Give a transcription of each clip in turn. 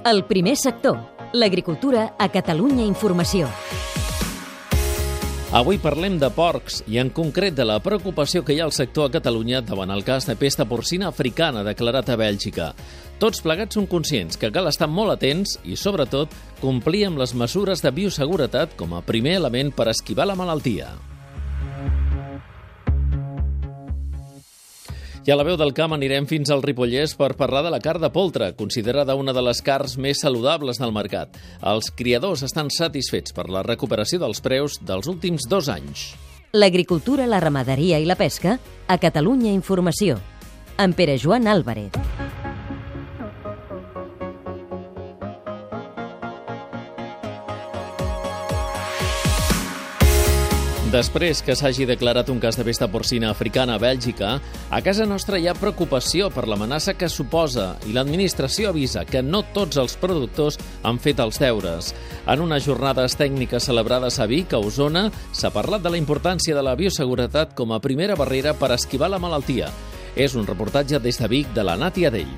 El primer sector, l'agricultura a Catalunya Informació. Avui parlem de porcs i en concret de la preocupació que hi ha al sector a Catalunya davant el cas de pesta porcina africana declarat a Bèlgica. Tots plegats són conscients que cal estar molt atents i, sobretot, complir amb les mesures de bioseguretat com a primer element per esquivar la malaltia. I a la veu del camp anirem fins al Ripollès per parlar de la carn de poltre, considerada una de les carns més saludables del mercat. Els criadors estan satisfets per la recuperació dels preus dels últims 2 anys. L'agricultura, la ramaderia i la pesca a Catalunya Informació. Amb Pere Joan Álvarez. Després que s'hagi declarat un cas de pesta porcina africana a Bèlgica, a casa nostra hi ha preocupació per l'amenaça que suposa i l'administració avisa que no tots els productors han fet els deures. En unes jornades tècniques celebrades a Vic, a Osona, s'ha parlat de la importància de la bioseguretat com a primera barrera per esquivar la malaltia. És un reportatge des de Vic de la Nati Adell.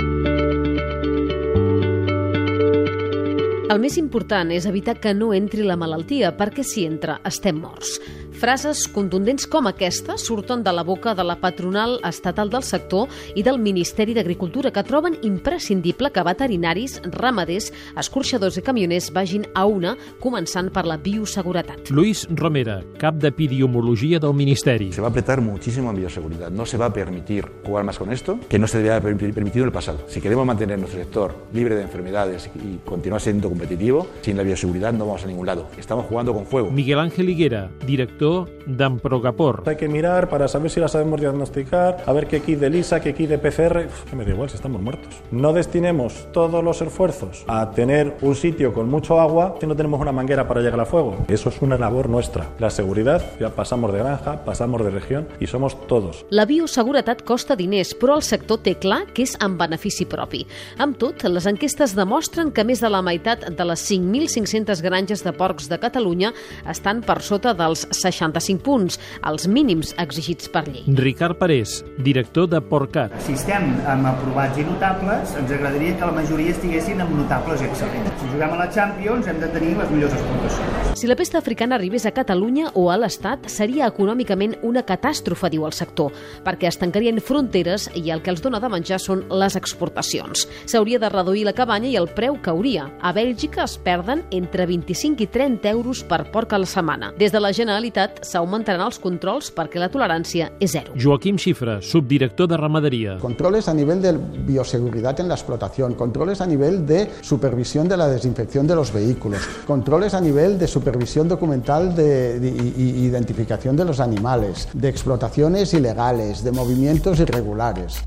El més important és evitar que no entri la malaltia, perquè si entra, estem morts. Frases contundents com aquesta surten de la boca de la patronal estatal del sector i del Ministeri d'Agricultura, que troben imprescindible que veterinaris, ramaders, escorxadors i camioners vagin a una, començant per la bioseguretat. Luis Romera, cap d'Epidemiologia del Ministeri. Se va a apretar muchísimo en bioseguridad. No se va a permitir jugar más con esto, que no se debía haber permitido en el pasado. Si queremos mantener nuestro sector libre de enfermedades y continuar siendo competitivo, sin la bioseguridad no vamos a ningún lado. Estamos jugando con fuego. Miguel Ángel Higuera, director d'Amprogapor. Hay que mirar para saber si la sabemos diagnosticar, a ver qué kit de ELISA, qué kit de PCR. Que me da igual si estamos muertos. No destinemos todos los esfuerzos a tener un sitio con mucho agua si no tenemos una manguera para llegar al fuego. Eso es una labor nuestra. La seguridad, ya pasamos de granja, pasamos de región y somos todos. La bioseguretat costa diners, però el sector té clar que és en benefici propi. Amb tot, les enquestes demostren que més de la meitat de les 5.500 granges de porcs de Catalunya estan per sota dels 65 punts, els mínims exigits per llei. Ricard Parés, director de Porcat. Si estem amb aprovats i notables, ens agradaria que la majoria estiguessin amb notables i excel·lents. Si juguem a la Champions, hem de tenir les millors exportacions. Si la pesta africana arribés a Catalunya o a l'Estat, seria econòmicament una catàstrofe, diu el sector, perquè es tancarien fronteres i el que els dona de menjar són les exportacions. S'hauria de reduir la cabanya i el preu cauria. A Bèlgica es perden entre 25 i 30 euros per porc a la setmana. Des de la Generalitat s'augmentaran els controls perquè la tolerància és zero. Joaquim Xifra, subdirector de Ramaderia. Controles a nivel de bioseguridad en la explotación, controles a nivel de supervisión de la desinfección de los vehículos, controles a nivel de supervisión documental y identificación de los animales, de explotaciones ilegales, de movimientos irregulares.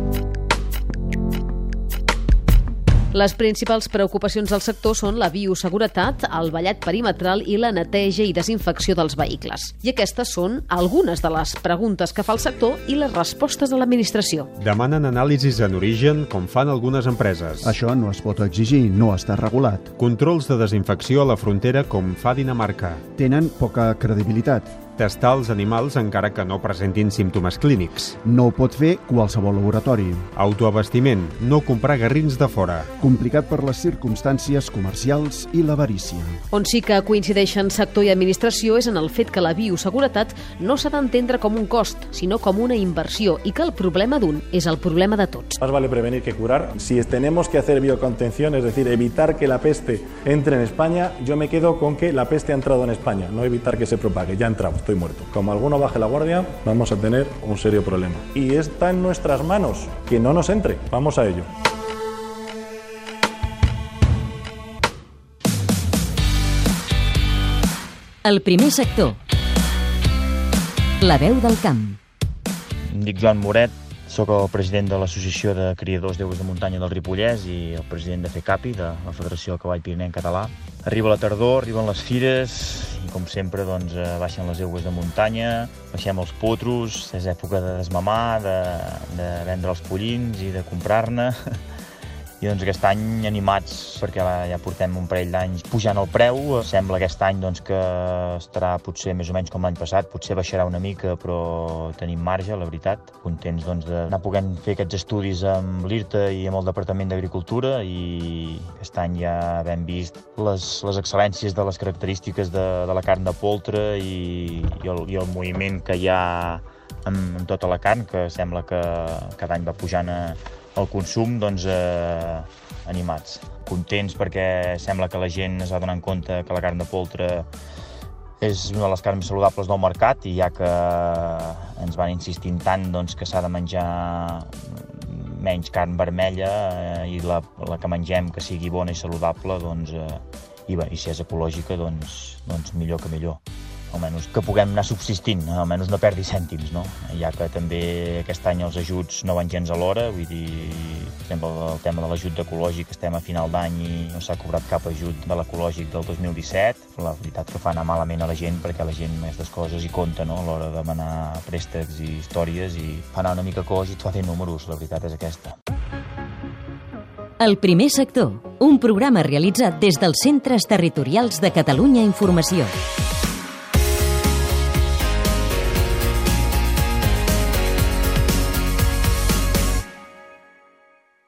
Les principals preocupacions del sector són la bioseguretat, el ballat perimetral i la neteja i desinfecció dels vehicles. I aquestes són algunes de les preguntes que fa el sector i les respostes de l'administració. Demanen anàlisis en origen, com fan algunes empreses. Això no es pot exigir, no està regulat. Controls de desinfecció a la frontera, com fa Dinamarca. Tenen poca credibilitat. Testar els animals encara que no presentin símptomes clínics. No ho pot fer qualsevol laboratori. Autoabastiment, no comprar garrins de fora. Complicat per les circumstàncies comercials i l'avarícia. On sí que coincideixen sector i administració és en el fet que la bioseguretat no s'ha d'entendre com un cost, sinó com una inversió, i que el problema d'un és el problema de tots. Más vale prevenir que curar. Si tenemos que hacer biocontención, es decir, evitar que la peste entre en España, yo me quedo con que la peste ha entrado en España, no evitar que se propague. Ya ha entrado. Estoy muerto. Como alguno baje la guardia, vamos a tener un serio problema. Y está en nuestras manos que no nos entre. Vamos a ello. El primer sector. La veu del camp. Em dic Joan Moret, soc el president de l'Associació de Criadors d'Aigües de Muntanya del Ripollès i el president de FECAPI, de la Federació de Cavall Pirinenc Català. Arriba la tardor, arriben les fires i, com sempre, baixen les aigües de muntanya, baixem els potros, és època de desmamar, de vendre els pollins i de comprar-ne. I doncs aquest any animats, perquè ja portem un parell d'anys pujant el preu. Sembla aquest any doncs, que estarà potser més o menys com l'any passat, potser baixarà una mica, però tenim marge, la veritat. Contents doncs, d'anar podent fer aquests estudis amb l'IRTA i amb el Departament d'Agricultura, i aquest any ja hem vist les excel·lències de les característiques de la carn de poltre i el moviment que hi ha amb tota la carn, que sembla que cada any va pujant el consum, doncs animats. Contents perquè sembla que la gent es va donant compte que la carn de poltre és una de les carns més saludables del mercat, i ja que ens van insistint tant doncs, que s'ha de menjar menys carn vermella i la que mengem que sigui bona i saludable, doncs, i si és ecològica, doncs millor que millor. Almenys que puguem anar subsistint, almenys no perdi cèntims, no? Ja que també aquest any els ajuts no van gens a l'hora, vull dir, per exemple, el tema de l'ajut ecològic, estem a final d'any i no s'ha cobrat cap ajut de l'ecològic del 2017. La veritat que fa anar malament a la gent, perquè la gent aquestes coses hi compta, no?, a l'hora de demanar préstecs i històries, i fa anar una mica cos i et fa fer números, la veritat és aquesta. El primer sector, un programa realitzat des dels Centres Territorials de Catalunya Informació.